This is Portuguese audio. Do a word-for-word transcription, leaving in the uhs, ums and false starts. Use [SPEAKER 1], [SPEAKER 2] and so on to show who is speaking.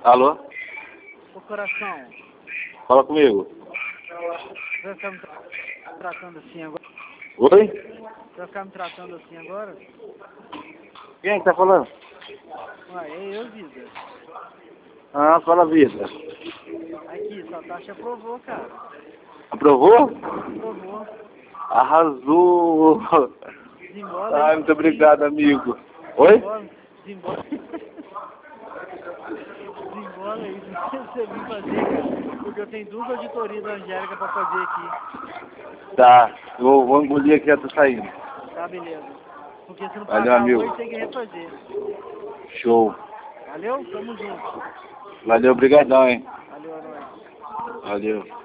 [SPEAKER 1] Alô?
[SPEAKER 2] Ô coração,
[SPEAKER 1] Fala comigo.
[SPEAKER 2] você vai ficar me tra tratando assim agora?
[SPEAKER 1] Oi?
[SPEAKER 2] Você vai ficar me tratando assim agora?
[SPEAKER 1] Quem que tá falando?
[SPEAKER 2] Ué, é eu, vida.
[SPEAKER 1] Ah, fala vida.
[SPEAKER 2] Aqui, sua taxa aprovou, cara.
[SPEAKER 1] Aprovou?
[SPEAKER 2] Aprovou.
[SPEAKER 1] Arrasou!
[SPEAKER 2] Desembola
[SPEAKER 1] Ai,
[SPEAKER 2] aí.
[SPEAKER 1] muito obrigado, amigo. Oi?
[SPEAKER 2] Desembola. Desembola. Desembola aí. Você vir fazer, cara. Porque eu tenho duas auditorias da Angélica pra fazer aqui.
[SPEAKER 1] Tá, eu vou, vou engolir aqui, eu tô saindo.
[SPEAKER 2] Tá, beleza. Porque se não
[SPEAKER 1] Valeu,
[SPEAKER 2] pagar
[SPEAKER 1] amigo.
[SPEAKER 2] hoje, tem que refazer.
[SPEAKER 1] Show.
[SPEAKER 2] Valeu? Tamo junto.
[SPEAKER 1] Valeu, obrigadão, hein?
[SPEAKER 2] Valeu, é nóis.
[SPEAKER 1] Valeu.